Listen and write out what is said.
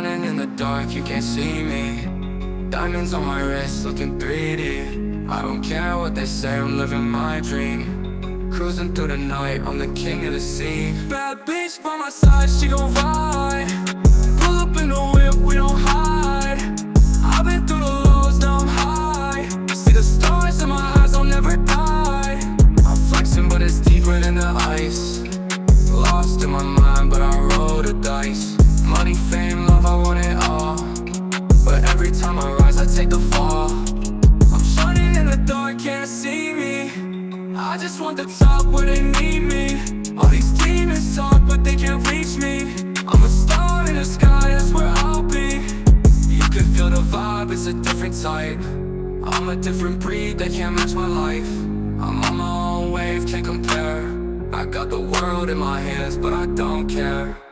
shining in the dark, you can't see me. Diamonds on my wrist, looking 3D. I don't care what they say, I'm living my dream. Cruising through the night, I'm the king of the sea. Bad bitch by my side, she gon' ride. Pull up in the whip, we don't hide. I've been through the lows, now I'm high. See the stars in my eyes, I'll never die. I'm flexing, but it's deeper than the ice. Lost in my mind, but I roll the dice. Money, fame, love, I want it all. But every time I rise, I take the fall. I'm shining in the dark, can't see me. I just want the top where they need me. All these demons talk, but they can't reach me. I'm a star in the sky, that's where I'll be. You can feel the vibe, it's a different type. I'm a different breed, they can't match my life. I'm on my own wave, can't compare. I got the world in my hands, but I don't care.